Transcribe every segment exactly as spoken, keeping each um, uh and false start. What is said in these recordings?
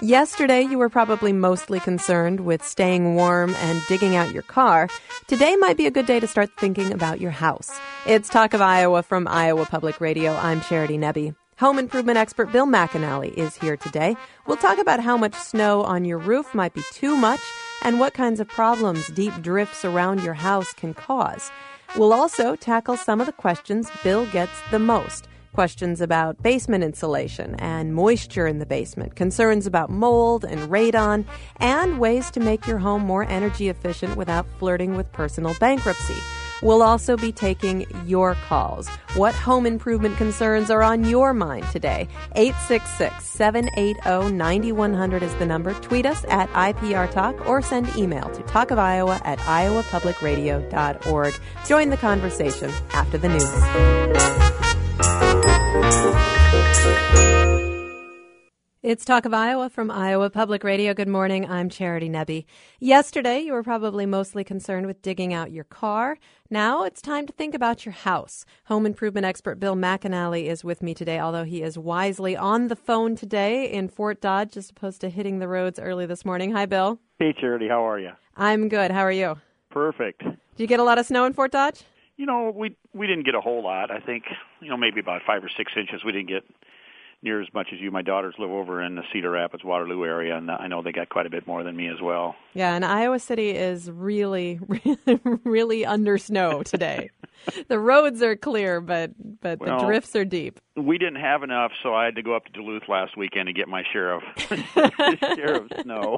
Yesterday, you were probably mostly concerned with staying warm and digging out your car. Today might be a good day to start thinking about your house. It's Talk of Iowa from Iowa Public Radio. I'm Charity Nebbe. Home improvement expert Bill McAnally is here today. We'll talk about how much snow on your roof might be too much and what kinds of problems deep drifts around your house can cause. We'll also tackle some of the questions Bill gets the most. Questions about basement insulation and moisture in the basement, concerns about mold and radon, and ways to make your home more energy efficient without flirting with personal bankruptcy. We'll also be taking your calls. What home improvement concerns are on your mind today? eight six six, seven eight zero, nine one zero zero is the number. Tweet us at I P R Talk or send email to talkofiowa at iowa public radio dot org. Join the conversation after the news. It's Talk of Iowa from Iowa Public Radio. Good morning. I'm Charity Nebbe. Yesterday, you were probably mostly concerned with digging out your car. Now it's time to think about your house. Home improvement expert Bill McAnally is with me today, although he is wisely on the phone today in Fort Dodge as opposed to hitting the roads early this morning. Hi, Bill. Hey, Charity. How are you? I'm good. How are you? Perfect. Did you get a lot of snow in Fort Dodge? You know, we we didn't get a whole lot. I think, you know, maybe about five or six inches. We didn't get near as much as you. My daughters live over in the Cedar Rapids, Waterloo area, and I know they got quite a bit more than me as well. Yeah, and Iowa City is really, really under snow today. The roads are clear, but but well, the drifts are deep. We didn't have enough, so I had to go up to Duluth last weekend to get my share of share of snow.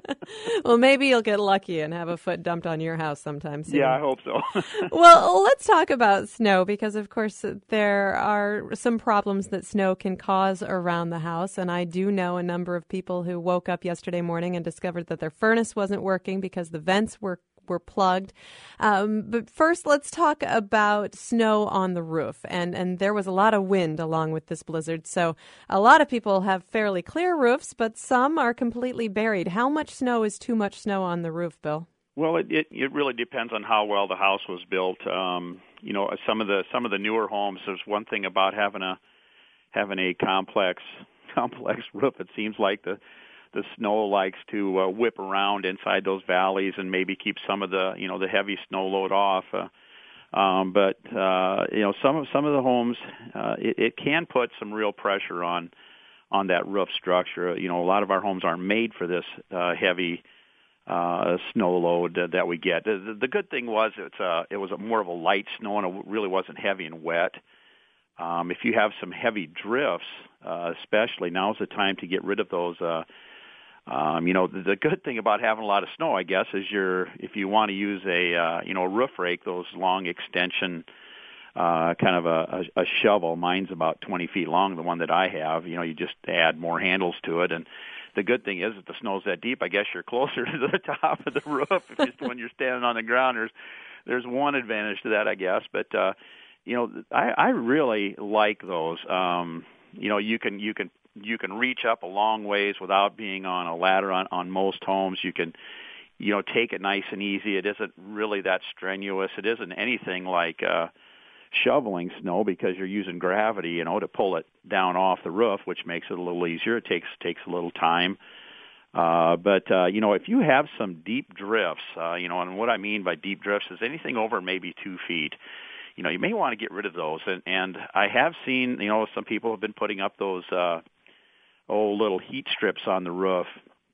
Well, maybe you'll get lucky and have a foot dumped on your house sometime soon. Yeah, I hope so. Well, let's talk about snow because, of course, there are some problems that snow can cause around the house, and I do know a number of people who woke up yesterday morning and discovered that their furnace wasn't working because the vents were were plugged. Um, but first, let's talk about snow on the roof. And, and there was a lot of wind along with this blizzard. So a lot of people have fairly clear roofs, but some are completely buried. How much snow is too much snow on the roof, Bill? Well, it, it, it really depends on how well the house was built. Um, you know, some of the some of the newer homes, there's one thing about having a having a complex complex roof. It seems like the the snow likes to uh, whip around inside those valleys and maybe keep some of the, you know, the heavy snow load off. Uh, um, but, uh, you know, some of, some of the homes, uh, it, it can put some real pressure on, on that roof structure. You know, a lot of our homes aren't made for this uh, heavy uh, snow load uh, that we get. The, the good thing was it's uh, it was a more of a light snow and it really wasn't heavy and wet. Um, if you have some heavy drifts, uh, especially, now's the time to get rid of those. Uh, um, you know, the, the good thing about having a lot of snow, I guess, is you're if you want to use a uh, you know a roof rake, those long extension uh, kind of a, a, a shovel. Mine's about twenty feet long, the one that I have. You know, you just add more handles to it, and the good thing is if the snow's that deep, I guess you're closer to the top of the roof. If just when you're standing on the ground, there's there's one advantage to that, I guess, but. Uh, You know, I, I really like those. Um, you know, you can you can you can reach up a long ways without being on a ladder on, on most homes. You can, you know, take it nice and easy. It isn't really that strenuous. It isn't anything like uh, shoveling snow because you're using gravity, you know, to pull it down off the roof, which makes it a little easier. It takes takes a little time. Uh, but, uh, you know, if you have some deep drifts, uh, you know, and what I mean by deep drifts is anything over maybe two feet. You know, you may want to get rid of those. And, and I have seen, you know, some people have been putting up those, uh, oh, little heat strips on the roof,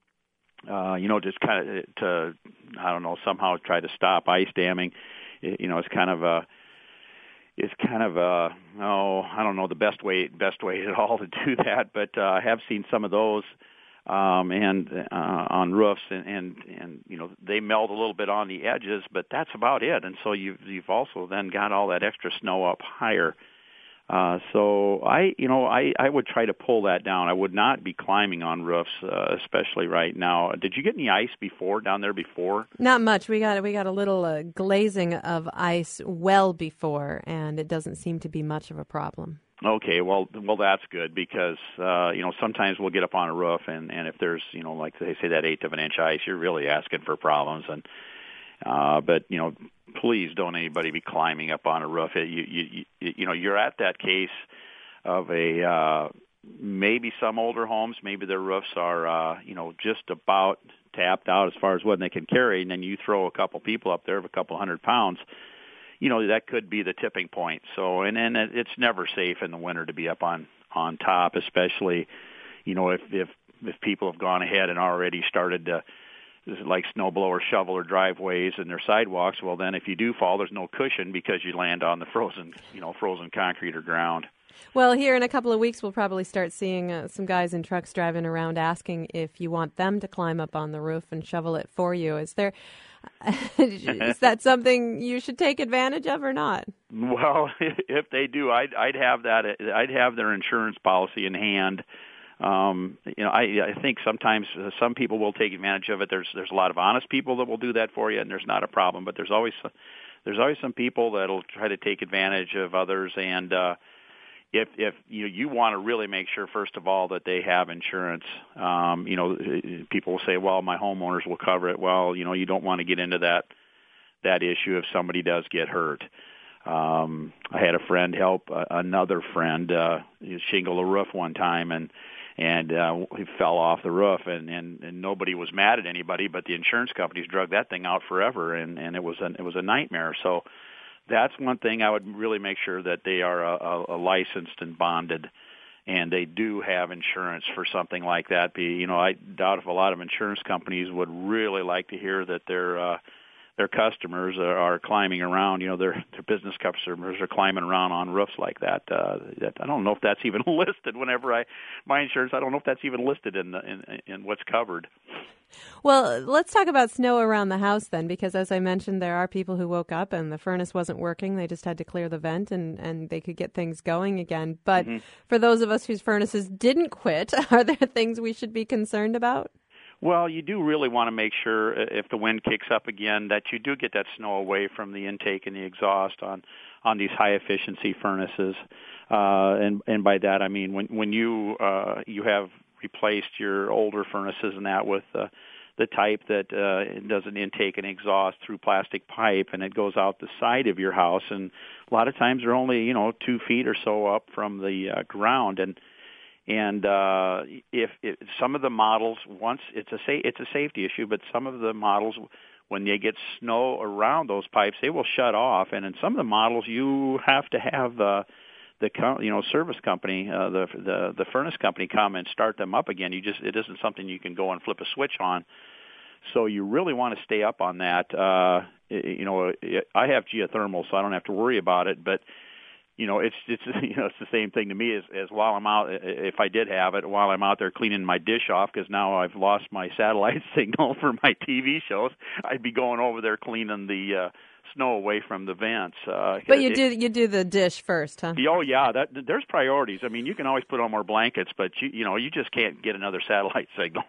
uh, you know, just kind of to, I don't know, somehow try to stop ice damming. It, you know, it's kind of a, it's kind of a, oh, I don't know the best way, best way at all to do that. But uh, I have seen some of those. Um, and uh, on roofs, and, and and you know they melt a little bit on the edges, but that's about it. And so you've you've also then got all that extra snow up higher. Uh, so I you know I, I would try to pull that down. I would not be climbing on roofs, uh, especially right now. Did you get any ice before down there before? Not much. We got we got a little uh, glazing of ice well before, and it doesn't seem to be much of a problem. Okay, well, well, that's good because uh, you know sometimes we'll get up on a roof, and, and if there's you know like they say that eighth of an inch ice, you're really asking for problems. And uh, but you know, please don't anybody be climbing up on a roof. You you you, you know you're at that case of a uh, maybe some older homes, maybe their roofs are, uh, you know, just about tapped out as far as what they can carry, and then you throw a couple people up there of a couple hundred pounds, you know, that could be the tipping point. So, and then it's never safe in the winter to be up on, on top, especially, you know, if, if, if people have gone ahead and already started to, like snowblower, shovel, or driveways and their sidewalks, well, then if you do fall, there's no cushion because you land on the frozen, you know, frozen concrete or ground. Well, here in a couple of weeks, we'll probably start seeing uh, some guys in trucks driving around asking if you want them to climb up on the roof and shovel it for you. Is there, is that something you should take advantage of or not? Well, if they do, I'd, I'd have that. I'd have their insurance policy in hand. Um, you know, I, I think sometimes uh, some people will take advantage of it. There's there's a lot of honest people that will do that for you, and there's not a problem. But there's always there's always some people that'll try to take advantage of others. And uh, if if you you want to really make sure, first of all, that they have insurance. Um, you know, people will say, "Well, my homeowners will cover it." Well, you know, you don't want to get into that that issue if somebody does get hurt. Um, I had a friend help uh, another friend uh, shingle a roof one time, and and uh, he fell off the roof, and, and, and nobody was mad at anybody, but the insurance companies drug that thing out forever, and, and it was an, it was a nightmare. So that's one thing I would really make sure that they are a, a licensed and bonded, and they do have insurance for something like that. Be you know I doubt if a lot of insurance companies would really like to hear that their uh, their customers are, are climbing around. You know, their their business customers are climbing around on roofs like that. Uh, that I don't know if that's even listed. Whenever I my insurance, I don't know if that's even listed in the, in, in what's covered. Well, let's talk about snow around the house then, because as I mentioned, there are people who woke up and the furnace wasn't working. They just had to clear the vent and, and they could get things going again. But mm-hmm. for those of us whose furnaces didn't quit, are there things we should be concerned about? Well, you do really want to make sure if the wind kicks up again that you do get that snow away from the intake and the exhaust on, on these high efficiency furnaces. Uh, and, and by that I mean when, when you, uh, you have replaced your older furnaces and that with uh, the type that uh, does an intake and exhaust through plastic pipe, and it goes out the side of your house. And a lot of times they're only, you know, two feet or so up from the uh, ground. And And uh, if, if some of the models, once it's a sa- it's a safety issue, but some of the models, when they get snow around those pipes, they will shut off. And in some of the models, you have to have uh, the co- you know service company, uh, the the the furnace company, come and start them up again. You just it isn't something you can go and flip a switch on. So you really want to stay up on that. Uh, you know, I have geothermal, so I don't have to worry about it, but you know, it's it's you know it's the same thing to me as as while I'm out. If I did have it, while I'm out there cleaning my dish off, because now I've lost my satellite signal for my T V shows, I'd be going over there cleaning the uh, snow away from the vents. Uh, but you it, do you do the dish first, huh? Oh yeah, that there's priorities. I mean, you can always put on more blankets, but you you know you just can't get another satellite signal.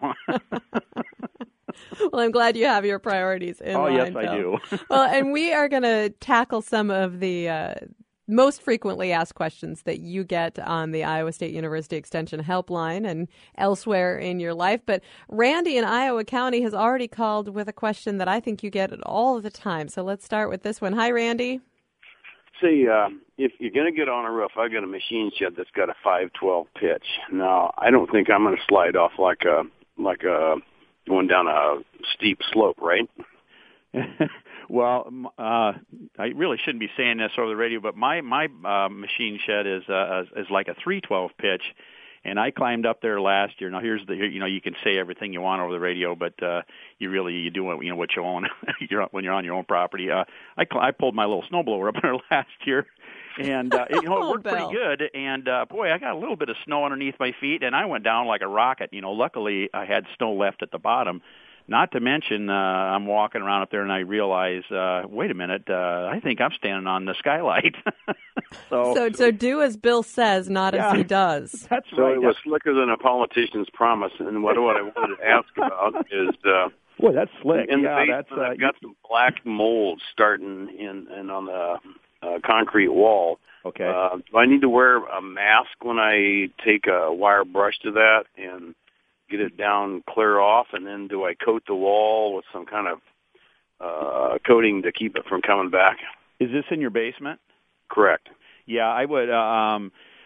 Well, I'm glad you have your priorities in oh, line. Oh yes, Phil. I do. Well, and we are going to tackle some of the Uh, most frequently asked questions that you get on the Iowa State University Extension helpline and elsewhere in your life. But Randy in Iowa County has already called with a question that I think you get all the time. So let's start with this one. Hi, Randy. See, uh, if you're going to get on a roof, I've got a machine shed that's got a five twelve pitch. Now, I don't think I'm going to slide off like a like a going down a steep slope, right? Well, uh, I really shouldn't be saying this over the radio, but my my uh, machine shed is uh, is like a three twelve pitch, and I climbed up there last year. Now here's the you know you can say everything you want over the radio, but uh, you really you do what you know what you own you're, when you're on your own property. Uh, I I pulled my little snowblower up there last year, and uh, it, you know it worked pretty good. And uh, boy, I got a little bit of snow underneath my feet, and I went down like a rocket. You know, luckily I had snow left at the bottom. Not to mention, uh, I'm walking around up there and I realize, uh, wait a minute, uh, I think I'm standing on the skylight. so, so, so do as Bill says, not yeah, as he does. That's so right. it was slicker than a politician's promise. And what, what I wanted to ask about is, uh, boy, that's slick. In yeah, the that's. Uh, I've got some black mold starting in and on the uh, concrete wall. Okay. Uh, do I need to wear a mask when I take a wire brush to that and get it down clear off, and then do I coat the wall with some kind of uh, coating to keep it from coming back? Is this in your basement? Correct. Yeah, I would. Um,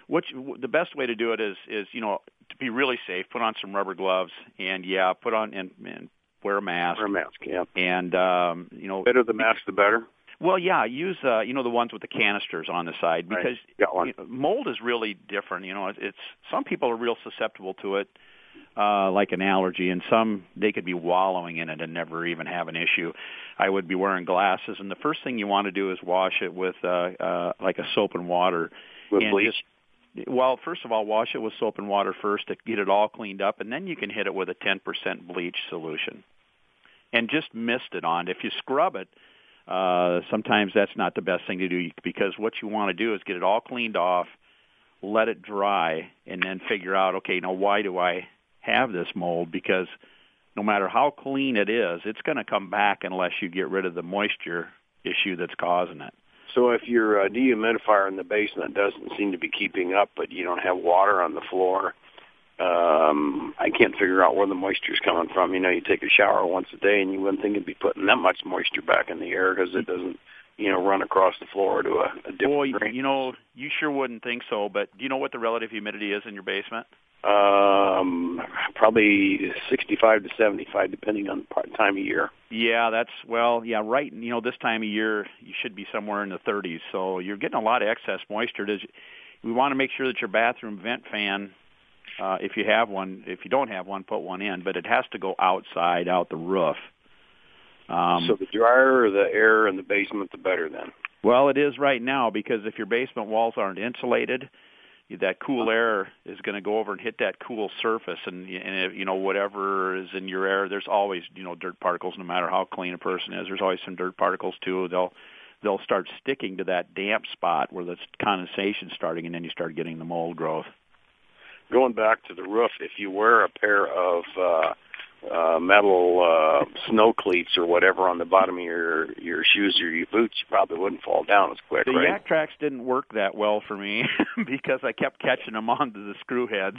what you, the best way to do it is is you know to be really safe. Put on some rubber gloves, and yeah, put on and, and wear a mask. Wear a mask, yeah. And um, you know, better the mask, the better. Well, yeah, use uh, you know the ones with the canisters on the side because right. Got one. You know, mold is really different. You know, it's, it's some people are real susceptible to it, uh, like an allergy, and some they could be wallowing in it and never even have an issue. I would be wearing glasses, and the first thing you want to do is wash it with uh, uh, like a soap and water. With and bleach. Just, well, first of all, wash it with soap and water first to get it all cleaned up, and then you can hit it with a ten percent bleach solution, and just mist it on. If you scrub it. Uh, sometimes that's not the best thing to do because what you want to do is get it all cleaned off, let it dry, and then figure out, okay, now why do I have this mold? Because no matter how clean it is, it's going to come back unless you get rid of the moisture issue that's causing it. So if your uh, dehumidifier in the basement doesn't seem to be keeping up, but you don't have water on the floor, Um, I can't figure out where the moisture's coming from. You know, you take a shower once a day, and you wouldn't think it'd be putting that much moisture back in the air because it doesn't, you know, run across the floor to a, a different Boy, drain. you know, you sure wouldn't think so, but do you know what the relative humidity is in your basement? Um, probably sixty-five to seventy-five, depending on the time of year. Yeah, that's, well, yeah, right. You know, this time of year, you should be somewhere in the thirties, so you're getting a lot of excess moisture. Does, we want to make sure that your bathroom vent fan, Uh, if you have one, if you don't have one, put one in, but it has to go outside, out the roof. Um, so the drier the air in the basement, the better then. Well, it is right now because if your basement walls aren't insulated, that cool air is going to go over and hit that cool surface, and, and if, you know, whatever is in your air, there's always, you know, dirt particles. No matter how clean a person is, there's always some dirt particles too. They'll they'll start sticking to that damp spot where the condensation starting, and then you start getting the mold growth. Going back to the roof, if you wear a pair of uh, uh, metal uh, snow cleats or whatever on the bottom of your your shoes or your boots, you probably wouldn't fall down as quick, the right? The Yak Trax didn't work that well for me because I kept catching them onto the screw heads.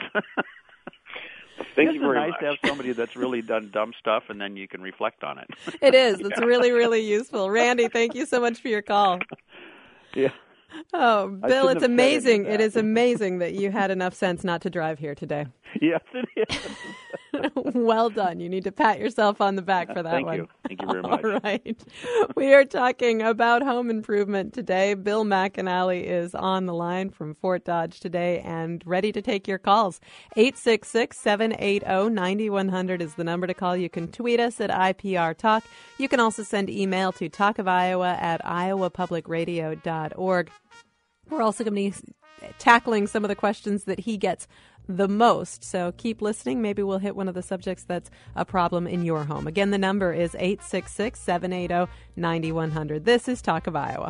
Thank it's you very nice much. to have somebody that's really done dumb stuff, and then you can reflect on it. It is. It's really, really useful. Randy, thank you so much for your call. Yeah. Oh, Bill, it's have amazing. It is amazing that you had enough sense not to drive here today. Yes, it is. Well done. You need to pat yourself on the back for that Thank one. you. Thank you very much. All right. We are talking about home improvement today. Bill McAnally is on the line from Fort Dodge today and ready to take your calls. eight six six, seven eight zero, nine one zero zero is the number to call. You can tweet us at I P R Talk. You can also send email to talk of iowa at iowa public radio dot org. We're also going to be tackling some of the questions that he gets the most. So keep listening. Maybe we'll hit one of the subjects that's a problem in your home. Again, the number is eight six six, seven eight zero, nine one zero zero. This is Talk of Iowa.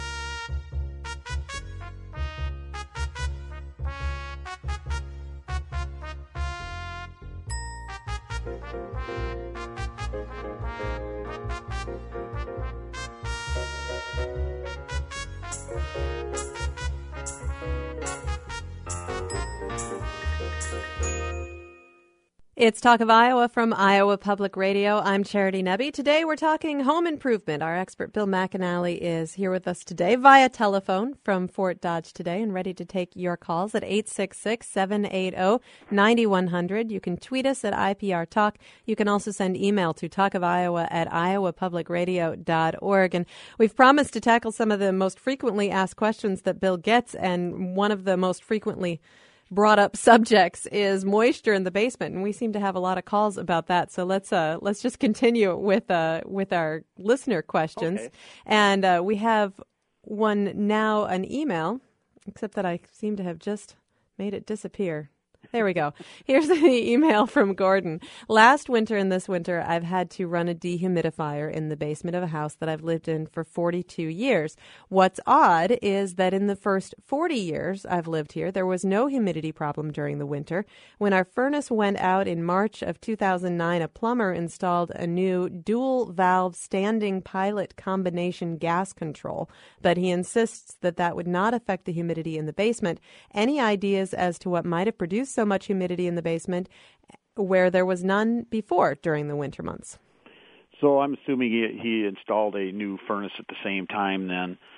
It's Talk of Iowa from Iowa Public Radio. I'm Charity Nebbe. Today we're talking home improvement. Our expert Bill McAnally is here with us today via telephone from Fort Dodge today and ready to take your calls at eight six six, seven eight zero, nine one zero zero. You can tweet us at I P R Talk. You can also send email to talkofiowa at iowa public radio dot org. And we've promised to tackle some of the most frequently asked questions that Bill gets, and one of the most frequently brought up subjects is moisture in the basement, and we seem to have a lot of calls about that. So let's uh, let's just continue with uh, with our listener questions. Okay. And uh, we have one now, an email, except that I seem to have just made it disappear. There we go. Here's the email from Gordon. Last winter and this winter, I've had to run a dehumidifier in the basement of a house that I've lived in for forty-two years. What's odd is that in the first forty years I've lived here, there was no humidity problem during the winter. When our furnace went out in March of two thousand nine, a plumber installed a new dual-valve standing pilot combination gas control, but he insists that that would not affect the humidity in the basement. Any ideas as to what might have produced so much humidity in the basement where there was none before during the winter months? So I'm assuming he, he installed a new furnace at the same time then.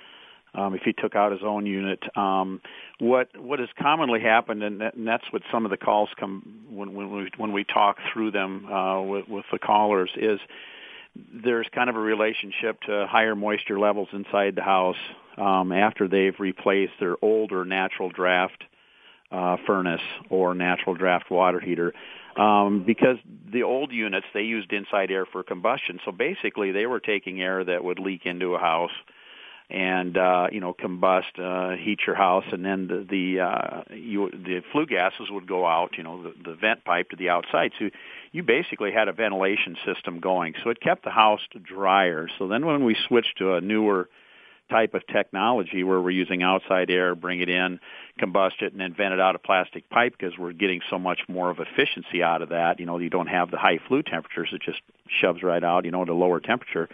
Um, if he took out his own unit, um, what what has commonly happened, and, that, and that's what some of the calls come when when we when we talk through them uh, with, with the callers, is there's kind of a relationship to higher moisture levels inside the house um, after they've replaced their older natural draft uh, furnace or natural draft water heater. Um, because the old units, they used inside air for combustion, so basically they were taking air that would leak into a house and uh, you know combust, uh, heat your house, and then the the, uh, you, the flue gases would go out, you know, the, the vent pipe to the outside. So you basically had a ventilation system going, so it kept the house drier. So then when we switched to a newer type of technology where we're using outside air, bring it in, combust it, and then vent it out a plastic pipe because we're getting so much more of efficiency out of that. You know, you don't have the high flue temperatures; it just shoves right out, you know, at a lower temperature.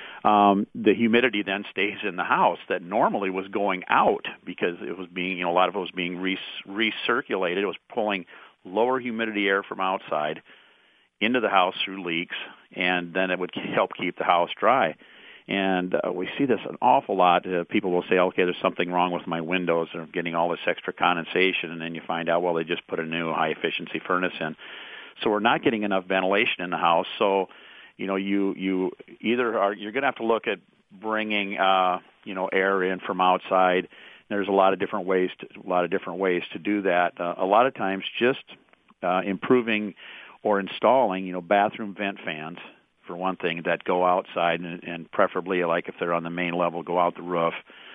Um, the humidity then stays in the house that normally was going out because it was being, you know, a lot of it was being re- recirculated. It was pulling lower humidity air from outside into the house through leaks, and then it would help keep the house dry. And uh, we see this an awful lot. Uh, people will say, okay, there's something wrong with my windows. They're getting all this extra condensation, and then you find out, well, they just put a new high-efficiency furnace in. So we're not getting enough ventilation in the house. So You know, you you either are you're going to have to look at bringing uh, you know air in from outside. There's a lot of different ways to a lot of different ways to do that. Uh, a lot of times, just uh, improving or installing you know bathroom vent fans for one thing that go outside and, and preferably, like if they're on the main level, go out the roof,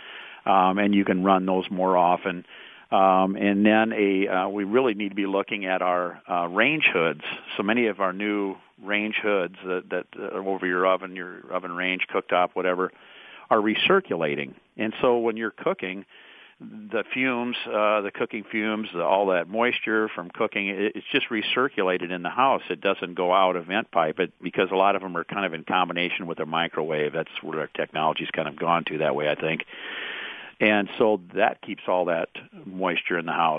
um, and you can run those more often. Um, and then a uh, we really need to be looking at our uh, range hoods. So many of our new range hoods that, that are over your oven, your oven range, cooktop, whatever, are recirculating. And so when you're cooking, the fumes, uh, the cooking fumes, the, all that moisture from cooking, it, it's just recirculated in the house. It doesn't go out a vent pipe it, because a lot of them are kind of in combination with a microwave. That's where our technology's kind of gone to that way, I think. And so that keeps all that moisture in the house.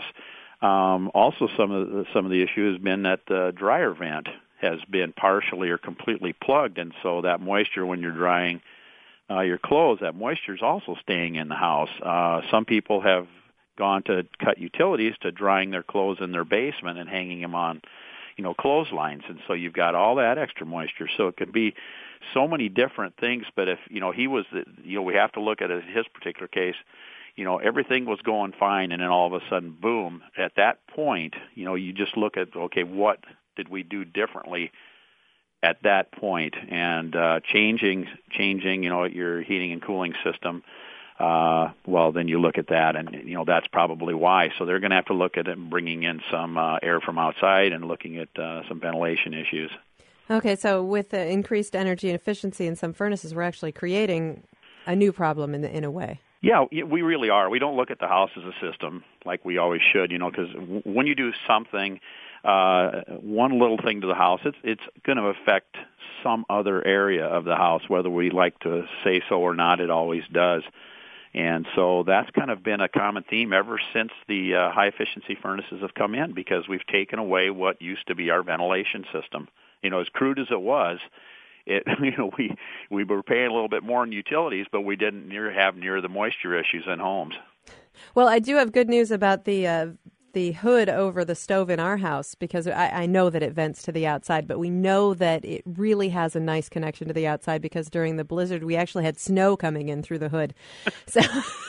Um, also, some of the, some of the issue has been that the dryer vent has been partially or completely plugged, and so that moisture, when you're drying uh, your clothes, that moisture is also staying in the house. Uh, some people have gone to cut utilities to drying their clothes in their basement and hanging them on, you know, clotheslines, and so you've got all that extra moisture. So it could be so many different things, but if, you know, he was, the, you know, we have to look at it, his particular case, you know, everything was going fine, and then all of a sudden, boom, at that point, you know, you just look at, okay, what did we do differently at that point? And uh, changing, changing, you know, your heating and cooling system, uh, well, then you look at that, and, you know, that's probably why. So they're going to have to look at it and bringing in some uh, air from outside and looking at uh, some ventilation issues. Okay, so with the increased energy and efficiency in some furnaces, we're actually creating a new problem in the, in a way. Yeah, we really are. We don't look at the house as a system like we always should, you know, because when you do something, uh, one little thing to the house, it's it's going to affect some other area of the house, whether we like to say so or not. It always does. And so that's kind of been a common theme ever since the uh, high-efficiency furnaces have come in, because we've taken away what used to be our ventilation system. You know, as crude as it was, it you know we we were paying a little bit more in utilities, but we didn't near have near the moisture issues in homes. Well, I do have good news about the uh, the hood over the stove in our house, because I, I know that it vents to the outside, but we know that it really has a nice connection to the outside, because during the blizzard we actually had snow coming in through the hood. So.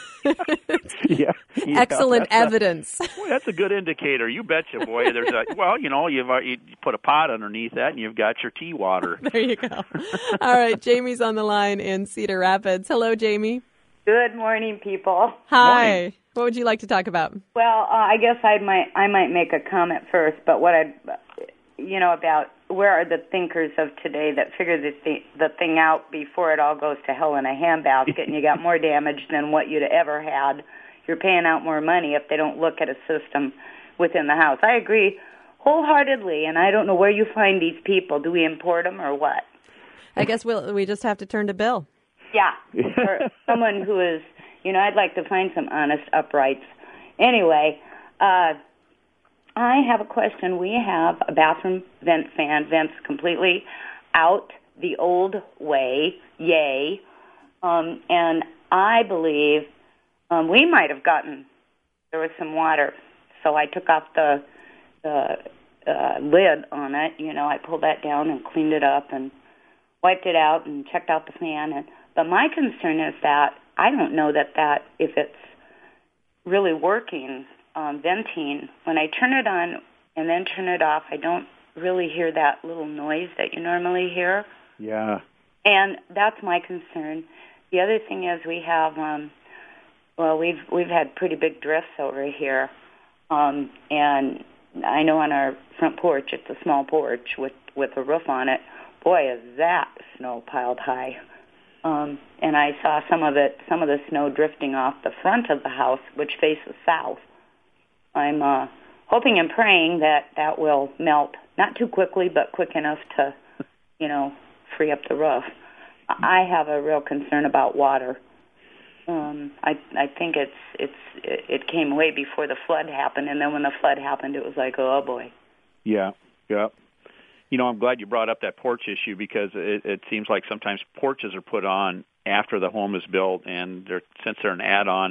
yeah, yeah, excellent evidence. A, boy, that's a good indicator. You betcha, boy. There's a well, you know, you've you put a pot underneath that, and you've got your tea water. There you go. All right, Jamie's on the line in Cedar Rapids. Hello, Jamie. Good morning, people. Hi. Morning. What would you like to talk about? Well, uh, I guess I might I might make a comment first, but what I, you know, about where are the thinkers of today that figure the th- the thing out before it all goes to hell in a handbasket, and you got more damage than what you'd ever had. You're paying out more money if they don't look at a system within the house. I agree wholeheartedly, and I don't know where you find these people. Do we import them or what? I guess we'll we just have to turn to Bill. Yeah, or someone who is, you know, I'd like to find some honest uprights. Anyway, uh, I have a question. We have a bathroom vent fan, vents completely out the old way, yay. Um, and I believe Um, we might have gotten, there was some water, so I took off the, the uh, lid on it. You know, I pulled that down and cleaned it up and wiped it out and checked out the fan. And but my concern is that I don't know that that, if it's really working, um, venting, when I turn it on and then turn it off, I don't really hear that little noise that you normally hear. Yeah. And that's my concern. The other thing is we have, um, well, we've we've had pretty big drifts over here, um, and I know on our front porch, it's a small porch with with a roof on it. Boy, is that snow piled high. Um, and I saw some of it, some of the snow drifting off the front of the house, which faces south. I'm uh, hoping and praying that that will melt, not too quickly, but quick enough to, you know, free up the roof. I have a real concern about water. Um, I I think it's it's it, it came way before the flood happened, and then when the flood happened, it was like, oh boy. Yeah, yeah. You know, I'm glad you brought up that porch issue because it, it seems like sometimes porches are put on after the home is built, and they're, since they're an add-on,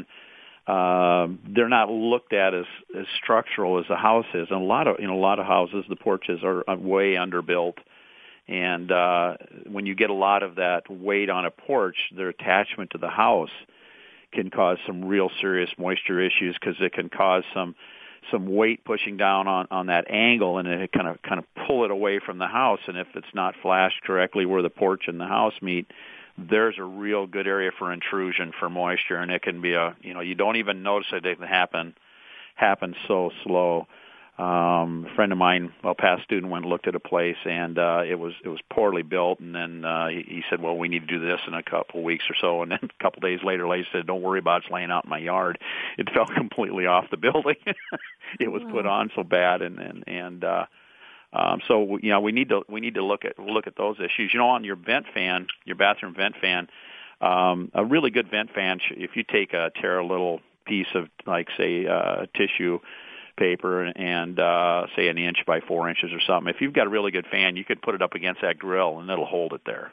uh, they're not looked at as, as structural as a house is. And a lot of in a lot of houses, the porches are way underbuilt, and uh, when you get a lot of that weight on a porch, their attachment to the house can cause some real serious moisture issues because it can cause some. some weight pushing down on, on that angle, and it kind of kind of pull it away from the house. And if it's not flashed correctly where the porch and the house meet, there's a real good area for intrusion for moisture, and it can be a, you know, you don't even notice it. It can happen, happen so slow. Um, a friend of mine, well, past student, went and looked at a place, and uh, it was it was poorly built. And then uh, he, he said, "Well, we need to do this in a couple of weeks or so." And then a couple of days later, he said, "Don't worry about it, it's laying out in my yard." It fell completely off the building. It was wow. put on so bad, and and and uh, um, so you know we need to we need to look at look at those issues. You know, on your vent fan, your bathroom vent fan, um, a really good vent fan. If you take a tear a little piece of, like, say, uh, tissue paper and uh, say an inch by four inches or something. If you've got a really good fan, you could put it up against that grill and it'll hold it there.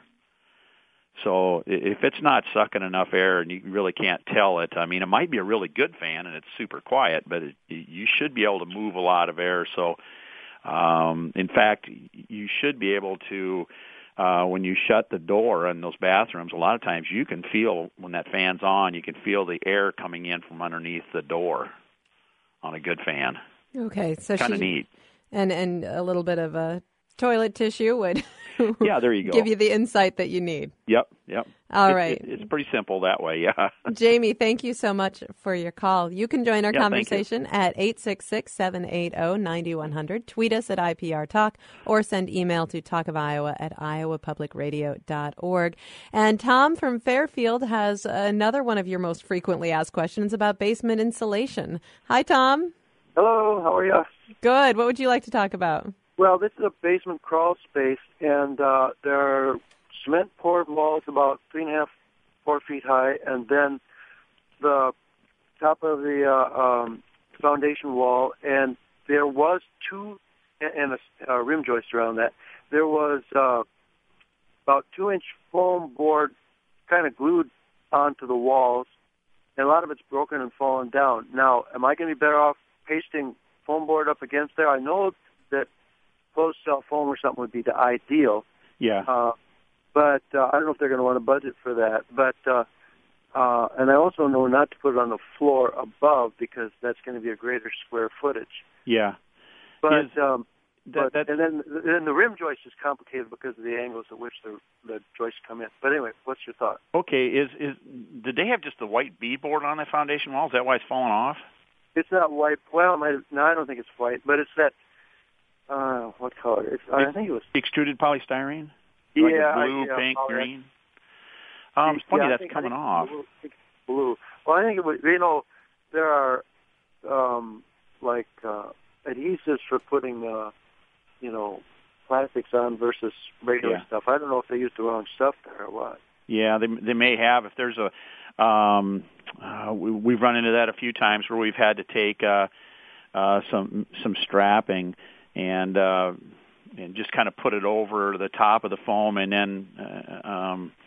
So if it's not sucking enough air and you really can't tell it, I mean, it might be a really good fan and it's super quiet, but it, you should be able to move a lot of air. So, um, in fact, you should be able to, uh, when you shut the door in those bathrooms, a lot of times you can feel when that fan's on, you can feel the air coming in from underneath the door on a good fan. Okay, so kind of neat, and and a little bit of a toilet tissue would yeah, there you go. Give you the insight that you need. Yep, yep. All it, right, it, it's pretty simple that way. Yeah. Jamie, thank you so much for your call. You can join our yeah, conversation at eight six six, seven eight zero, nine one zero zero. Tweet us at I P R Talk or send email to talkofiowa at iowa public radio dot org. And Tom from Fairfield has another one of your most frequently asked questions about basement insulation. Hi, Tom. Hello, how are you? Good. What would you like to talk about? Well, this is a basement crawl space, and uh, there are cement poured walls about three and a half, four feet high, and then the top of the uh, um, foundation wall, and there was two, and a, a rim joist around that. There was uh, about two-inch foam board kind of glued onto the walls, and a lot of it's broken and fallen down. Now, am I going to be better off pasting foam board up against there? I know that closed cell foam or something would be the ideal. Yeah. Uh, but uh, I don't know if they're going to want to budget for that. But uh, uh, and I also know not to put it on the floor above because that's going to be a greater square footage. Yeah. But is, um, that, but and then then the rim joist is complicated because of the angles at which the the joists come in. But anyway, what's your thought? Okay. Is is did they have just the white beadboard on the foundation wall? Is that why it's falling off? It's not white. Well, it might have, no, I don't think it's white, but it's that. Uh, what color? It's, I think it was extruded polystyrene. Yeah, like blue, yeah, pink, poly- green. Um, it's funny yeah, that's think, coming I think off. Blue, I think it's blue. Well, I think it was. You know, there are um, like uh, adhesives for putting, uh, you know, plastics on versus regular Yeah. stuff. I don't know if they used the wrong stuff there or what. Yeah, they they may have. If there's a, um, uh, we, we've run into that a few times where we've had to take uh, uh, some some strapping and uh, and just kind of put it over the top of the foam, and then uh, um,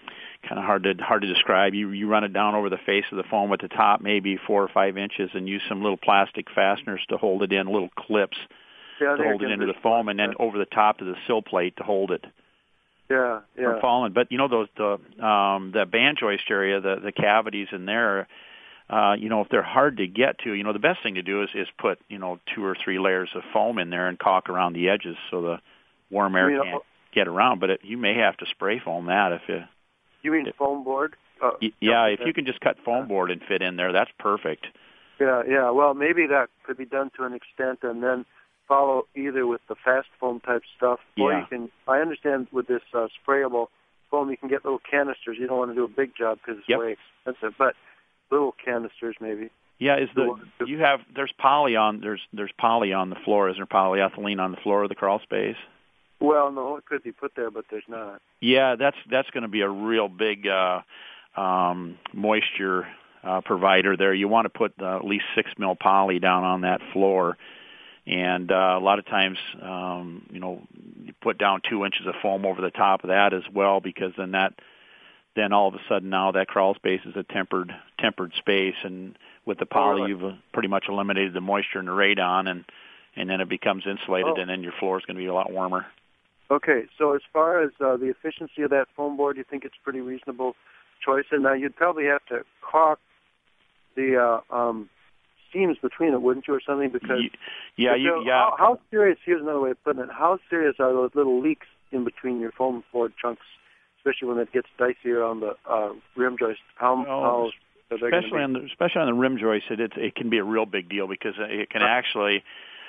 kind of hard to hard to describe. You you run it down over the face of the foam at the top, maybe four or five inches, and use some little plastic fasteners to hold it in, little clips yeah, to hold it into the foam, and then over the top to the sill plate to hold it. Yeah, yeah. From falling. But you know those the um, the band joist area, the the cavities in there. Uh, you know, if they're hard to get to, you know, the best thing to do is is put you know two or three layers of foam in there and caulk around the edges so the warm air you mean, can't get around. But it, you may have to spray foam that if you. You mean foam board? Uh, yeah, if you can just cut foam board and fit in there, that's perfect. Yeah, yeah. Well, maybe that could be done to an extent, and then follow either with the fast foam type stuff, or yeah. you can. I understand with this uh, sprayable foam, you can get little canisters. You don't want to do a big job because it's yep. way expensive, but little canisters maybe. Yeah, is the you have there's poly on there's there's poly on the floor. Is there polyethylene on the floor of the crawl space? Well, no, it could be put there, but there's not. Yeah, that's that's going to be a real big uh, um, moisture uh, provider there. You want to put uh, at least six mil poly down on that floor, and uh, a lot of times, um, you know, you put down two inches of foam over the top of that as well, because then that then all of a sudden now that crawl space is a tempered tempered space, and with the poly, oh, really? you've pretty much eliminated the moisture in the radon, and and then it becomes insulated, oh. and then your floor is going to be a lot warmer. Okay, so as far as uh, the efficiency of that foam board, you think it's pretty reasonable choice? And now you'd probably have to caulk the uh, um, seams between it, wouldn't you, or something? Because yeah, you, so yeah. How, how serious? Here's another way of putting it. How serious are those little leaks in between your foam board chunks, especially when it gets dicier on the uh, rim joist? How, well, how especially on the especially on the rim joist, it it, it can be a real big deal because it can actually.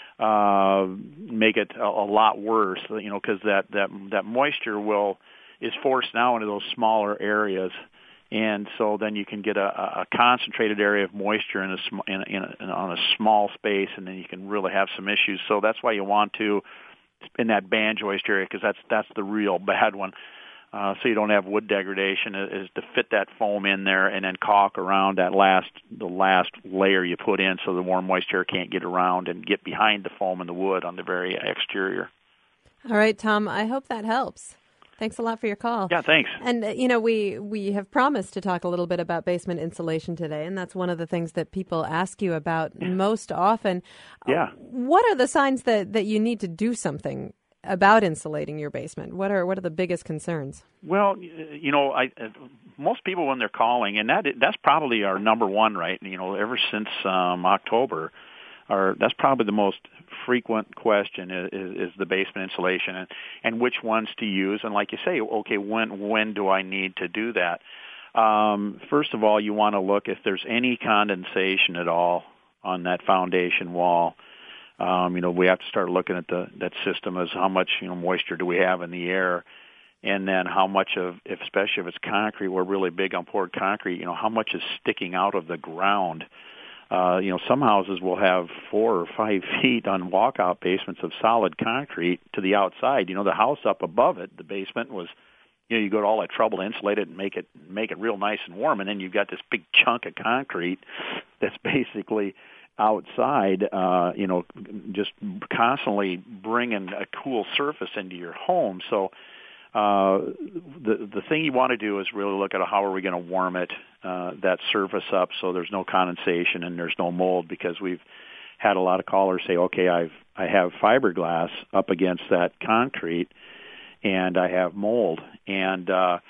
Uh, make it a, a lot worse, you know, because that, that that moisture will is forced now into those smaller areas, and so then you can get a, a concentrated area of moisture in a, sm- in, in, a, in on a small space, and then you can really have some issues. So that's why you want to in that band joist area, because that's that's the real bad one. Uh, so you don't have wood degradation, is to fit that foam in there and then caulk around that last the last layer you put in, so the warm moisture can't get around and get behind the foam and the wood on the very exterior. All right, Tom, I hope that helps. Thanks a lot for your call. Yeah, thanks. And, uh, you know, we, we have promised to talk a little bit about basement insulation today, and that's one of the things that people ask you about most often. Yeah. Uh, what are the signs that, that you need to do something about insulating your basement? What are what are the biggest concerns? Well, you know, I uh, most people when they're calling, and that that's probably our number one, right? You know, ever since um, October, our that's probably the most frequent question is, is, is the basement insulation and, and which ones to use. And like you say, okay, when when do I need to do that? Um, first of all, you want to look if there's any condensation at all on that foundation wall. Um, you know, we have to start looking at the that system as how much, you know, moisture do we have in the air, and then how much of, if, especially if it's concrete, we're really big on poured concrete, you know, how much is sticking out of the ground. Uh, you know, some houses will have four or five feet on walkout basements of solid concrete to the outside. You know, the house up above it, the basement was, you know, you go to all that trouble to insulate it and make it make it real nice and warm, and then you've got this big chunk of concrete that's basically outside, uh, you know, just constantly bringing a cool surface into your home. So uh, the the thing you want to do is really look at how are we going to warm it, uh, that surface up, so there's no condensation and there's no mold, because we've had a lot of callers say, okay, I've I have fiberglass up against that concrete, and I have mold, and uh,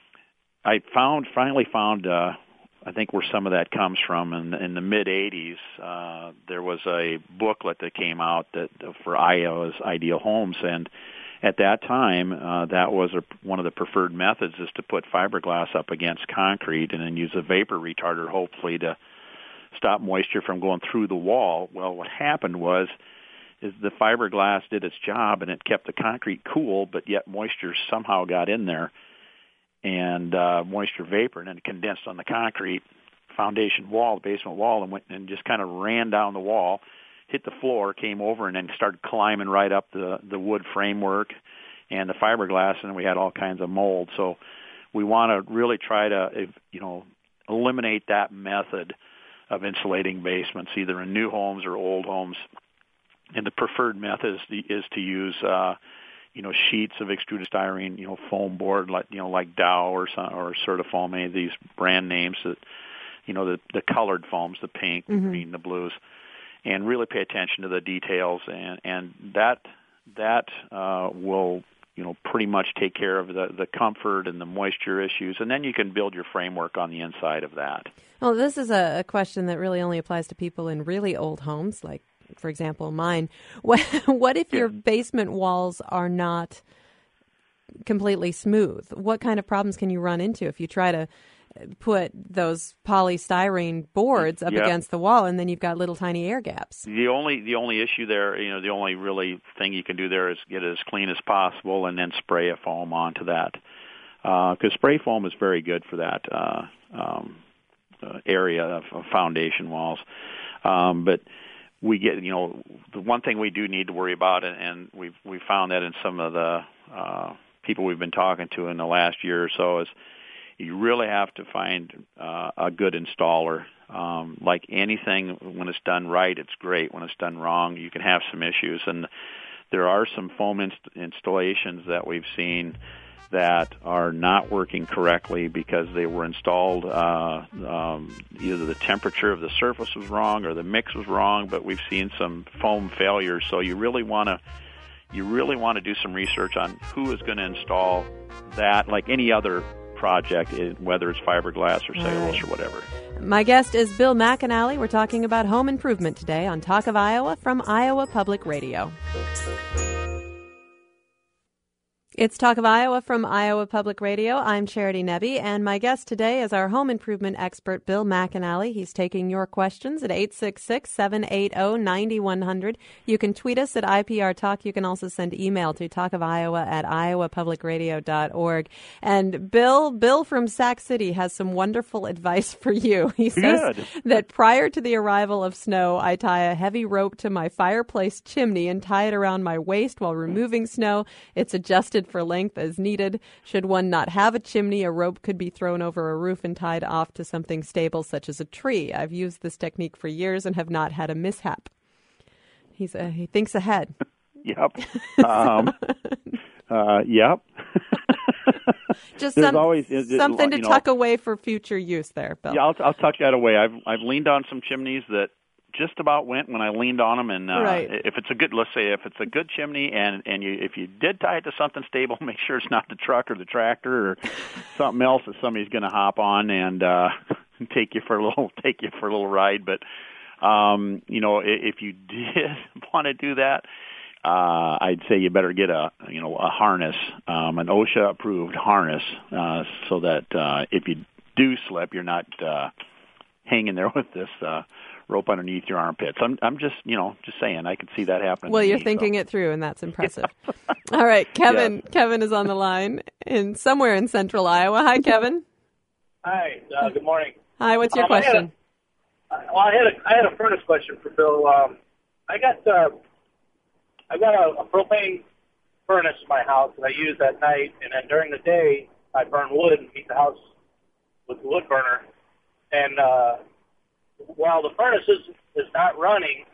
I found finally found. Uh, I think where some of that comes from. In, in the mid eighties, uh, there was a booklet that came out that for Iowa's Ideal Homes, and at that time, uh, that was a, one of the preferred methods is to put fiberglass up against concrete and then use a vapor retarder, hopefully, to stop moisture from going through the wall. Well, what happened was is the fiberglass did its job, and it kept the concrete cool, but yet moisture somehow got in there, and uh, moisture vapor, and then it condensed on the concrete foundation wall, the basement wall, and went and just kind of ran down the wall, hit the floor, came over, and then started climbing right up the, the wood framework and the fiberglass, and we had all kinds of mold. So we want to really try to, you know, eliminate that method of insulating basements, either in new homes or old homes. And the preferred method is, is to use uh, you know, sheets of extruded styrene, you know, foam board like you know like Dow or some, or Certafoam, any of these brand names that, you know, the the colored foams, the pink, the mm-hmm. green, the blues, and really pay attention to the details, and and that that uh, will, you know, pretty much take care of the, the comfort and the moisture issues, and then you can build your framework on the inside of that. Well, this is a, a question that really only applies to people in really old homes, like, for example, mine. What, what if yeah. your basement walls are not completely smooth? What kind of problems can you run into if you try to put those polystyrene boards up yep. against the wall, and then you've got little tiny air gaps? The only the only issue there, you know, the only really thing you can do there is get it as clean as possible, and then spray a foam onto that, because uh, spray foam is very good for that uh, um, uh, area of, of foundation walls. Um, but we get, you know, the one thing we do need to worry about, and, and we've we found that in some of the uh, people we've been talking to in the last year or so, is you really have to find uh, a good installer. Um, like anything, when it's done right, it's great. When it's done wrong, you can have some issues. And there are some foam inst- installations that we've seen that are not working correctly because they were installed, uh, um, either the temperature of the surface was wrong or the mix was wrong, but we've seen some foam failures. So you really want to you really want to do some research on who is going to install that, like any other project, whether it's fiberglass or cellulose right. or whatever. My guest is Bill McAnally. We're talking about home improvement today on Talk of Iowa from Iowa Public Radio. It's Talk of Iowa from Iowa Public Radio. I'm Charity Nebbe, and my guest today is our home improvement expert, Bill McAnally. He's taking your questions at eight six six, seven eight zero, nine one zero zero. You can tweet us at I P R Talk. You can also send email to talkofiowa at iowa public radio dot org. And Bill, Bill from Sac City has some wonderful advice for you. He says Good. that prior to the arrival of snow, I tie a heavy rope to my fireplace chimney and tie it around my waist while removing snow. It's adjusted for length as needed. Should one not have a chimney, a rope could be thrown over a roof and tied off to something stable, such as a tree. I've used this technique for years and have not had a mishap. He's uh, he thinks ahead. Yep. Um, uh, yep. Just some, always, something to you know, tuck away for future use there, Bill. Yeah, I'll, I'll tuck that away. I've I've leaned on some chimneys that just about went when I leaned on them, and uh, right. if it's a good, let's say if it's a good chimney, and and you if you did tie it to something stable, make sure it's not the truck or the tractor or something else that somebody's going to hop on and uh, take you for a little take you for a little ride. But um, you know, if you did want to do that, uh, I'd say you better get a you know a harness, um, an OSHA approved harness, uh, so that uh, if you do slip, you're not uh, hanging there with this Uh, rope underneath your armpits. I'm I'm just, you know, just saying, I could see that happening. Well, you're me, thinking so. it through, and that's impressive. All right, Kevin. Yeah. Kevin is on the line in somewhere in central Iowa. Hi, Kevin. Hi, uh, good morning. Hi, what's your um, question? I had a, well, I had a, I had a furnace question for Bill. Um, I got uh, I got a, a propane furnace in my house that I use at night, and then during the day I burn wood and heat the house with the wood burner. And uh, while the furnace is, is not running,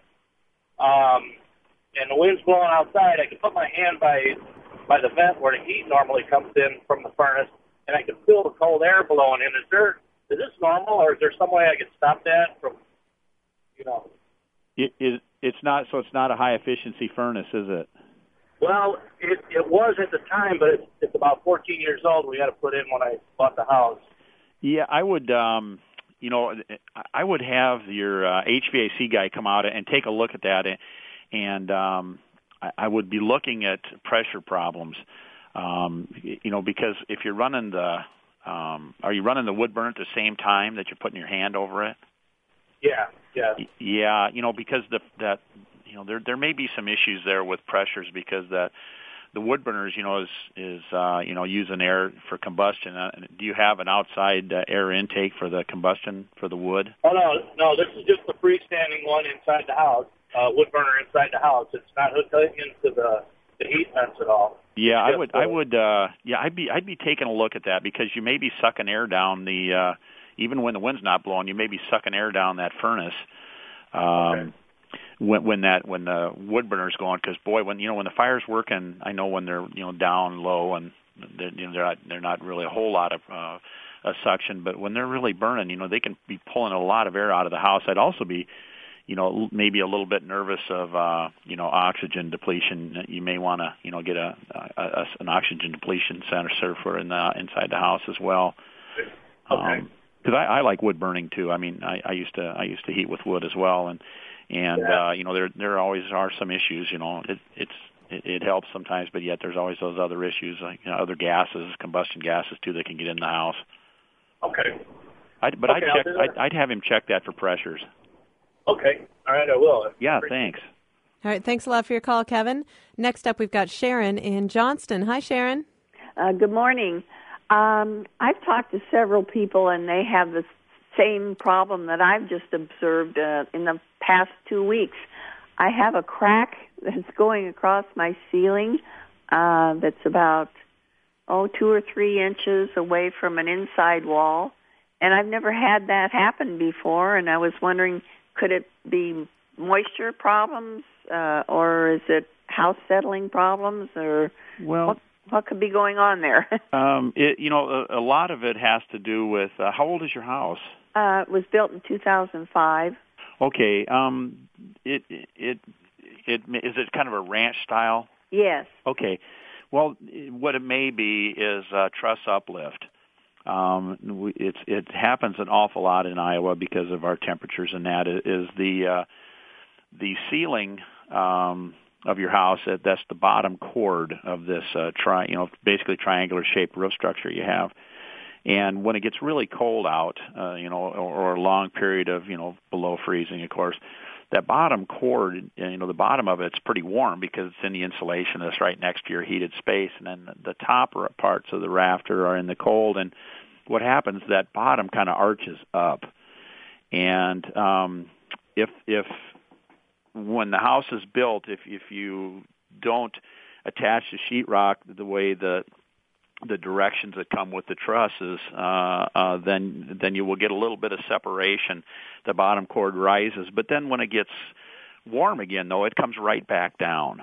um, and the wind's blowing outside, I can put my hand by by the vent where the heat normally comes in from the furnace, and I can feel the cold air blowing in. Is there is this normal, or is there some way I can stop that from, you know? It, it, it's not, so it's not a high efficiency furnace, is it? Well, it, it was at the time, but it's, it's about fourteen years old. We had to put in when I bought the house. Yeah, I would. Um, You know, I would have your uh, H V A C guy come out and take a look at that, and um, I would be looking at pressure problems. Um, you know, because if you're running the, um, are you running the wood burner at the same time that you're putting your hand over it? Yeah, yeah, yeah. You know, because the that you know there there may be some issues there with pressures because that. The wood burners, you know, is is uh, you know using air for combustion. Uh, do you have an outside uh, air intake for the combustion for the wood? Oh no, no. This is just the freestanding one inside the house, uh, wood burner inside the house. It's not hooked into the, the heat vents at all. Yeah, I would, I would, uh, yeah, I'd be, I'd be taking a look at that because you may be sucking air down the, uh, even when the wind's not blowing, you may be sucking air down that furnace. Um, okay. when when that when the wood burner's going, because boy, when you know when the fire's working, I know when they're you know down low and they're, you know, they're not they're not really a whole lot of uh, a suction, but when they're really burning, you know they can be pulling a lot of air out of the house. I'd also be you know maybe a little bit nervous of uh, you know oxygen depletion. You may want to you know get a, a, a an oxygen depletion sensor for in the inside the house as well. Okay. Um, Because I, I like wood burning too. I mean, I, I used to I used to heat with wood as well, and and Yeah. uh, you know there there always are some issues. You know, it it's it, it helps sometimes, but yet there's always those other issues like you know, other gases, combustion gases too that can get in the house. Okay. I'd, but Okay, I'd I'll check. do that. I'd, I'd have him check that for pressures. Okay. All right, I will. Yeah, thanks. All right, thanks a lot for your call, Kevin. Next up, we've got Sharon in Johnston. Hi, Sharon. Uh, good morning. Um, I've talked to several people, and they have the same problem that I've just observed uh, in the past two weeks. I have a crack that's going across my ceiling uh, that's about, oh, two or three inches away from an inside wall, and I've never had that happen before, and I was wondering, could it be moisture problems, uh, or is it house settling problems, or Well, what, what could be going on there? um, it, you know, a, a lot of it has to do with uh, how old is your house? Uh, it was built in two thousand five. Okay. Um, it it it, it is it kind of a ranch style? Yes. Okay. Well, what it may be is uh, truss uplift. Um, we- it's it happens an awful lot in Iowa because of our temperatures, and that is the uh, the ceiling um, of your house. That that's the bottom chord of this uh, tri you know basically triangular shaped roof structure you have. And when it gets really cold out, uh, you know, or, or a long period of, you know, below freezing, of course, that bottom chord, you know, the bottom of it's pretty warm because it's in the insulation that's right next to your heated space. And then the top parts of the rafter are in the cold. And what happens, that bottom kind of arches up. And um, if, if when the house is built, if, if you don't attach the sheetrock the way the the directions that come with the trusses, uh, uh, then then you will get a little bit of separation. The bottom chord rises, but then when it gets warm again, though, it comes right back down.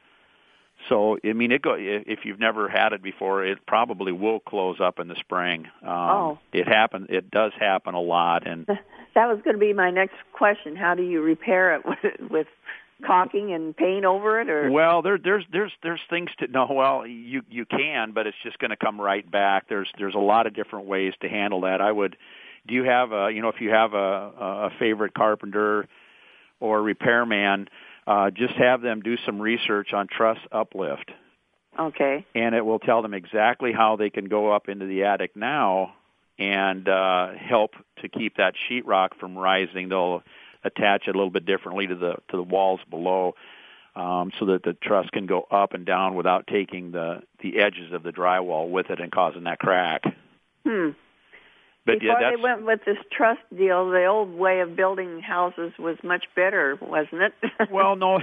So, I mean, it go, if you've never had it before, it probably will close up in the spring. Um, oh. It happen. It does happen a lot, and that was going to be my next question. How do you repair it with, with caulking and paint over it, or well, there, there's there's there's things to no. Well, you you can, but it's just going to come right back. There's there's a lot of different ways to handle that. I would. Do you have a you know if you have a a favorite carpenter or repairman, uh, just have them do some research on truss uplift. Okay. And it will tell them exactly how they can go up into the attic now and uh, help to keep that sheetrock from rising. They'll attach it a little bit differently to the to the walls below, um, so that the truss can go up and down without taking the the edges of the drywall with it and causing that crack. Hmm. But Before yeah, they went with this truss deal, the old way of building houses was much better, wasn't it? Well, no.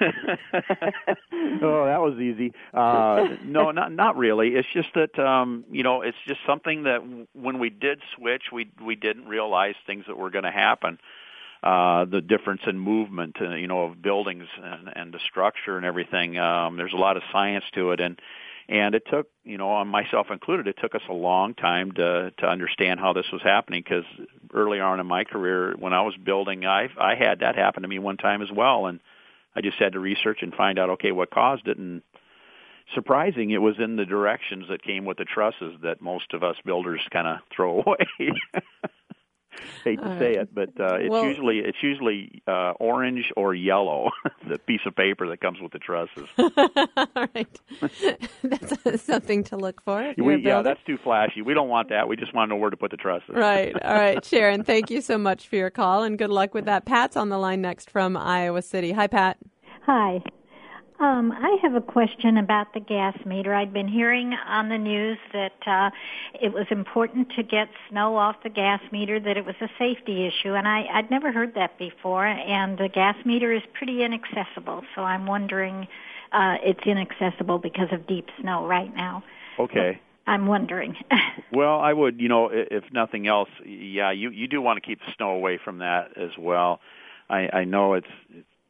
Oh, that was easy. Uh, no, not not really. It's just that um, you know, it's just something that w- when we did switch, we we didn't realize things that were going to happen. Uh, the difference in movement, uh, you know, of buildings and, and the structure and everything. Um, there's a lot of science to it, and and it took, you know, myself included, it took us a long time to to understand how this was happening. Because early on in my career, when I was building, I I had that happen to me one time as well, and I just had to research and find out, okay, what caused it. And surprising, it was in the directions that came with the trusses that most of us builders kind of throw away. Hate to say it, but uh, it's Well- usually it's usually uh, orange or yellow, the piece of paper that comes with the trusses. All right. That's something to look for. if you're We, a yeah, builder. that's too flashy. We don't want that. We just want to know where to put the trusses. Right. All right, Sharon, thank you so much for your call, and good luck with that. Pat's on the line next from Iowa City. Hi, Pat. Hi. Um, I have a question about the gas meter. I'd been hearing on the news that uh, it was important to get snow off the gas meter, that it was a safety issue, and I, I'd never heard that before, and the gas meter is pretty inaccessible, so I'm wondering, uh, it's inaccessible because of deep snow right now. Okay. I'm wondering. Well, I would, you know, i- if nothing else, yeah, you, you do want to keep the snow away from that as well. I, I know it's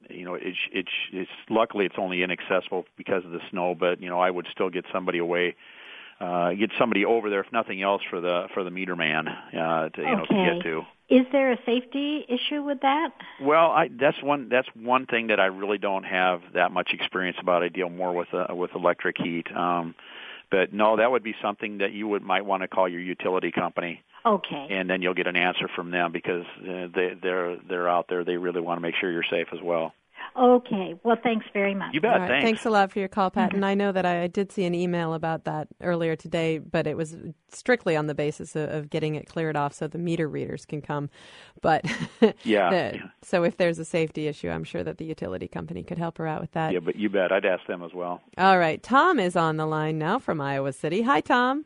you know, it's, it's, it's luckily it's only inaccessible because of the snow, but, you know, I would still get somebody away, uh, get somebody over there, if nothing else, for the, for the meter man, uh, to, you know, okay. to get to. Is there a safety issue with that? Well, I, that's one, that's one thing that I really don't have that much experience about. I deal more with, uh, with electric heat. Um, but no, that would be something that you would, might want to call your utility company. Okay. And then you'll get an answer from them because uh, they, they're they're out there. They really want to make sure you're safe as well. Okay. Well, thanks very much. You bet. All right. Thanks. Thanks a lot for your call, Pat. Mm-hmm. And I know that I, I did see an email about that earlier today, but it was strictly on the basis of, of getting it cleared off so the meter readers can come. But yeah. the, so if there's a safety issue, I'm sure that the utility company could help her out with that. Yeah, but you bet. I'd ask them as well. All right. Tom is on the line now from Iowa City. Hi, Tom.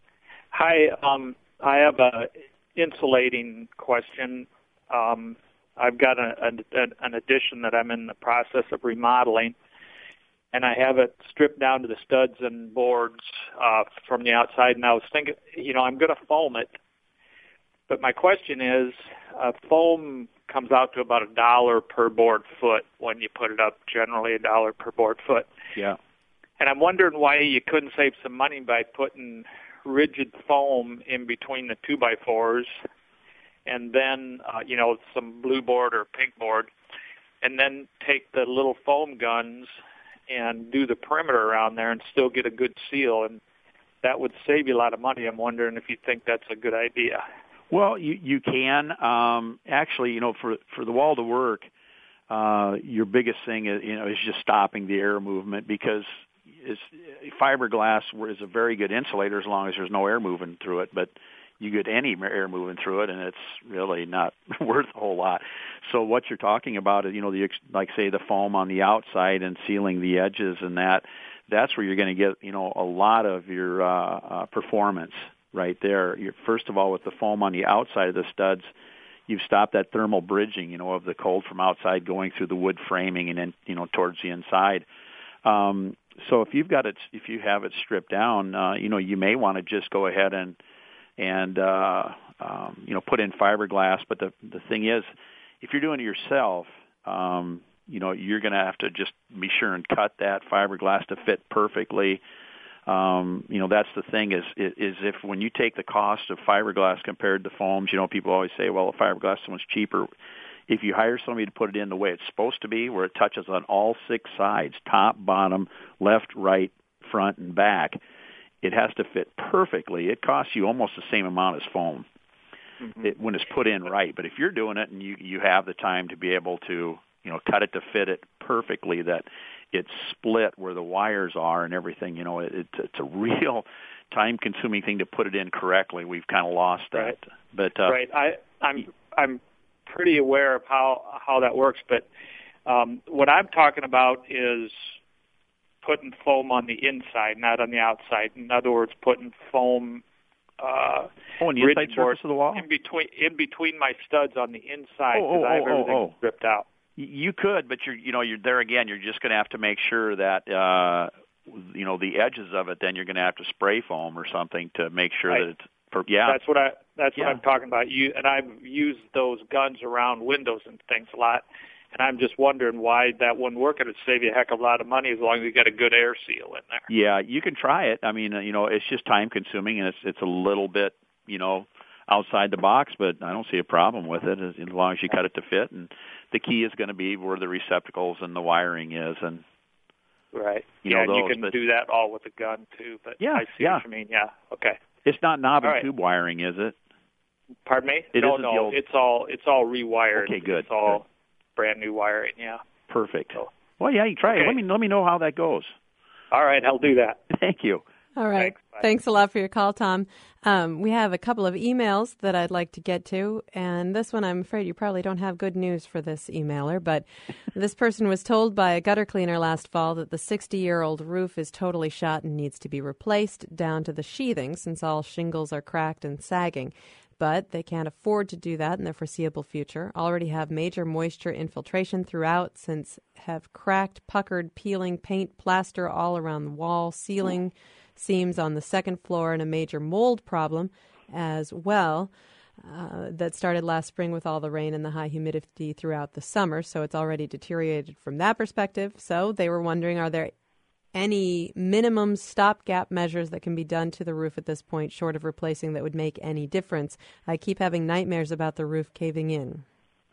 Hi. Um, I have a insulating question. Um, I've got a, a, an addition that I'm in the process of remodeling, and I have it stripped down to the studs and boards uh, from the outside. And I was thinking, you know, I'm going to foam it, but my question is, uh, foam comes out to about a dollar per board foot when you put it up. Generally, a dollar per board foot. Yeah. And I'm wondering why you couldn't save some money by putting rigid foam in between the two by fours, and then uh, you know, some blue board or pink board, and then take the little foam guns and do the perimeter around there and still get a good seal, and that would save you a lot of money. I'm wondering if you think that's a good idea. Well, you you can um, actually, you know, for for the wall to work, uh, your biggest thing is, you know, is just stopping the air movement, because it's, fiberglass is a very good insulator as long as there's no air moving through it, but you get any air moving through it, and it's really not worth a whole lot. So what you're talking about is, you know, the like say the foam on the outside and sealing the edges, and that that's where you're going to get, you know, a lot of your uh, uh, performance right there. You're, first of all, with the foam on the outside of the studs, you've stopped that thermal bridging, you know, of the cold from outside going through the wood framing and then, you know, towards the inside. Um, so if you've got it, if you have it stripped down, uh, you know, you may want to just go ahead and and uh, um, you know, put in fiberglass. But the the thing is, if you're doing it yourself, um, you know, you're going to have to just be sure and cut that fiberglass to fit perfectly. Um, you know, that's the thing is, is if when you take the cost of fiberglass compared to foams, you know, people always say, well, fiberglass is so much cheaper. If you hire somebody to put it in the way it's supposed to be, where it touches on all six sides, top, bottom, left, right, front, and back, it has to fit perfectly. It costs you almost the same amount as foam mm-hmm. it, when it's put in right. But if you're doing it and you, you have the time to be able to, you know, cut it to fit it perfectly, that it's split where the wires are and everything, you know, it, it, it's a real time-consuming thing to put it in correctly. We've kind of lost that. Right. But uh, right. I, I'm I'm pretty aware of how how that works, but um, what I'm talking about is putting foam on the inside, not on the outside. In other words, putting foam uh, oh, on the inside surface of the wall? In between, in between my studs on the inside, because oh, oh, I have oh, everything oh, oh. stripped out. You could, but you're, you know, you're there again. You're just going to have to make sure that, uh, you know, the edges of it. Then you're going to have to spray foam or something to make sure right. that it's. For, yeah, that's what I. That's yeah. what I'm talking about. You and I've used those guns around windows and things a lot, and I'm just wondering why that wouldn't work. It would save you a heck of a lot of money as long as you got a good air seal in there. Yeah, you can try it. I mean, uh, you know, it's just time consuming, and it's it's a little bit, you know, outside the box, but I don't see a problem with it as, as long as you cut it to fit. And the key is going to be where the receptacles and the wiring is, and right. You yeah, know, and those, you can but, do that all with a gun too. But yeah, I see yeah. what you mean. Yeah. Okay. It's not knob and right. tube wiring, is it? Pardon me? It no, isn't no. the old... It's all it's all rewired. Okay, good. It's all good. brand new wiring. Yeah. Perfect. So, well, yeah, you try okay. it. Let me let me know how that goes. All right, I'll do that. Thank you. All right. Thanks, Thanks a lot for your call, Tom. Um, we have a couple of emails that I'd like to get to, and this one I'm afraid you probably don't have good news for this emailer, but this person was told by a gutter cleaner last fall that the sixty-year-old roof is totally shot and needs to be replaced down to the sheathing since all shingles are cracked and sagging. But they can't afford to do that in the foreseeable future. Already have major moisture infiltration throughout since have cracked, puckered, peeling paint, plaster all around the wall, ceiling, seams on the second floor, and a major mold problem as well. uh, that started last spring with all the rain and the high humidity throughout the summer. So it's already deteriorated from that perspective. So they were wondering, are there any minimum stopgap measures that can be done to the roof at this point, short of replacing, that would make any difference? I keep having nightmares about the roof caving in.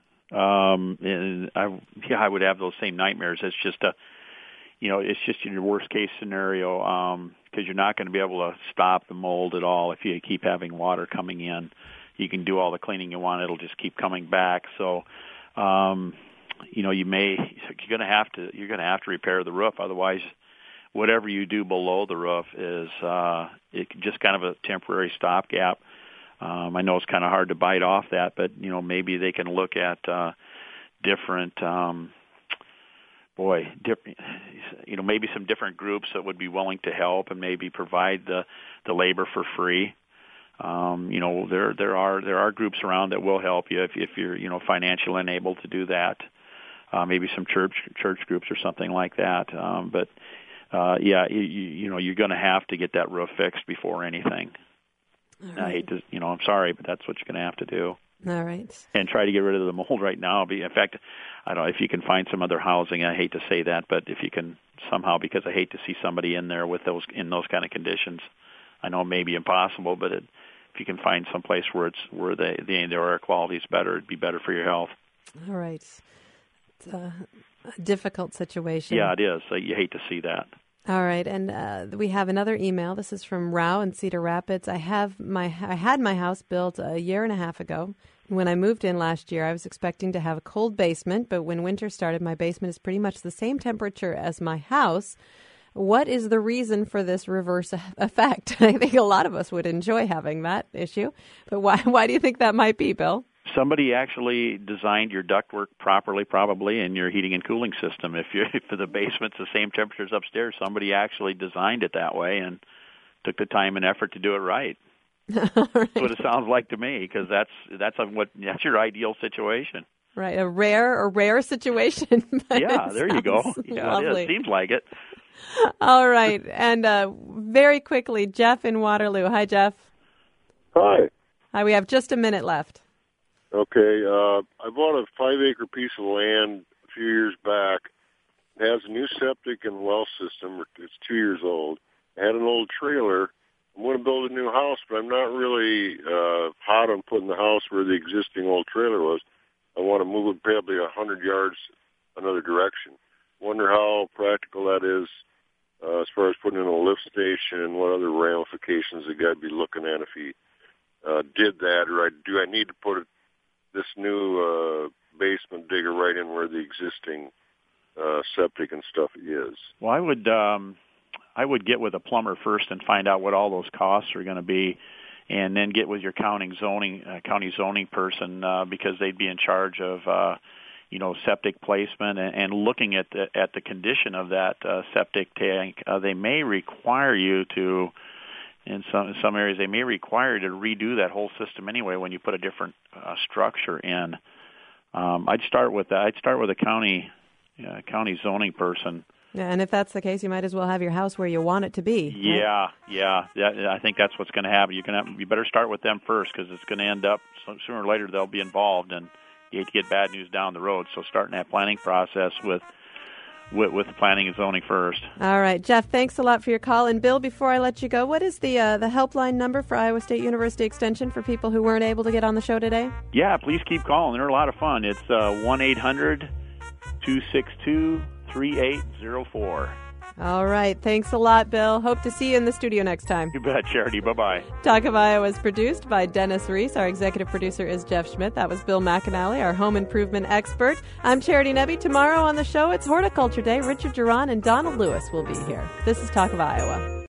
Um, and I, yeah, I would have those same nightmares. It's just a, you know, it's just in your worst case scenario, um, because you're not going to be able to stop the mold at all if you keep having water coming in. You can do all the cleaning you want; it'll just keep coming back. So, um, you know, you may you're going to have to you're going to have to repair the roof, otherwise. Whatever you do below the roof is uh, it just kind of a temporary stopgap. Um, I know it's kind of hard to bite off that, but you know maybe they can look at uh, different, um, boy, different, you know maybe some different groups that would be willing to help and maybe provide the, the labor for free. Um, you know there there are there are groups around that will help you if if you're you know financially unable to do that. Uh, maybe some church church groups or something like that, um, but. Uh, yeah, you, you know, you're going to have to get that roof fixed before anything. Right. I hate to, you know, I'm sorry, but that's what you're going to have to do. All right. And try to get rid of the mold right now. In fact, I don't know if you can find some other housing. I hate to say that, but if you can somehow, because I hate to see somebody in there with those in those kind of conditions. I know it may be impossible, but it, if you can find some place where it's where the the air quality is better, it'd be better for your health. All right. It's a, a difficult situation. Yeah, it is. You hate to see that. All right, and uh, we have another email. This is from Rao in Cedar Rapids. I have my I had my house built a year and a half ago. When I moved in last year, I was expecting to have a cold basement, but when winter started, my basement is pretty much the same temperature as my house. What is the reason for this reverse effect? I think a lot of us would enjoy having that issue, but why why do you think that might be, Bill? Somebody actually designed your ductwork properly, probably, in your heating and cooling system. If you if the basement's the same temperature as upstairs, somebody actually designed it that way and took the time and effort to do it right. Right. That's what it sounds like to me, because that's that's a, what that's your ideal situation. Right, a rare a rare situation. Yeah, there you go. Yeah, it, is. It seems like it. All right, and uh, very quickly, Jeff in Waterloo. Hi, Jeff. Hi. Hi. We have just a minute left. Okay, uh, I bought a five-acre piece of land a few years back. It has a new septic and well system. It's two years old. I had an old trailer. I'm going to build a new house, but I'm not really uh, hot on putting the house where the existing old trailer was. I want to move it probably a hundred yards another direction. Wonder how practical that is uh, as far as putting in a lift station and what other ramifications the guy would be looking at if he uh, did that, or I, do I need to put it this new uh, basement digger right in where the existing uh, septic and stuff is? Well, I would um, I would get with a plumber first and find out what all those costs are going to be, and then get with your county zoning uh, county zoning person uh, because they'd be in charge of uh, you know septic placement and, and looking at the, at the condition of that uh, septic tank. Uh, they may require you to. In some in some areas, they may require you to redo that whole system anyway when you put a different uh, structure in. Um, I'd start with that. I'd start with a county uh, county zoning person. Yeah, and if that's the case, you might as well have your house where you want it to be. Yeah, right? yeah. That, I think that's what's going to happen. You can have, you better start with them first, because it's going to end up sooner or later they'll be involved, and you hate to get bad news down the road. So starting that planning process with. With, with planning and zoning first. All right, Jeff, thanks a lot for your call. And Bill, before I let you go, what is the uh, the helpline number for Iowa State University Extension for people who weren't able to get on the show today? Yeah, please keep calling. They're a lot of fun. It's uh, one eight hundred two six two three eight zero four. All right. Thanks a lot, Bill. Hope to see you in the studio next time. You bet, Charity. Bye-bye. Talk of Iowa is produced by Dennis Reese. Our executive producer is Jeff Schmidt. That was Bill McAnally, our home improvement expert. I'm Charity Nebbe. Tomorrow on the show, it's Horticulture Day. Richard Duran and Donald Lewis will be here. This is Talk of Iowa.